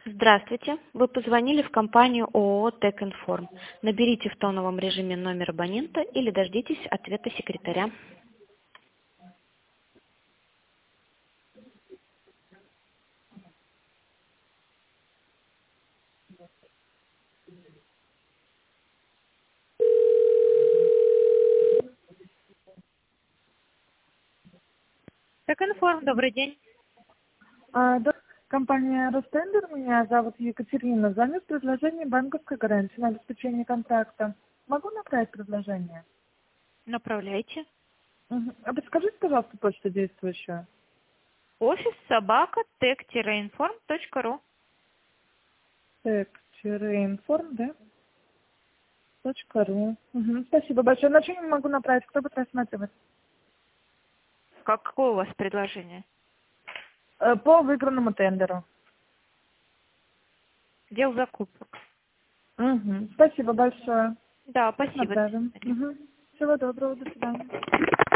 Здравствуйте. Вы позвонили в компанию ООО «Техинформ». Наберите в тоновом режиме номер абонента или дождитесь ответа секретаря. Техинформ, добрый день. Компания «Ростендер», меня зовут Екатерина. Звоню с предложением банковской гарантии на обеспечение контракта. Могу направить предложение? Направляйте. Мгм. А подскажите, пожалуйста, почту действующую. Офис собака tech-inform.ru. Tech-inform, да? .ру. Мгм. Спасибо большое. На чем я могу направить? Кто будет рассматривать? Какое у вас предложение? По выигранному тендеру. Дел закупок. Мгм. Спасибо большое. Да, спасибо. До Направим. свидания. Мгм. Всего доброго. До свидания.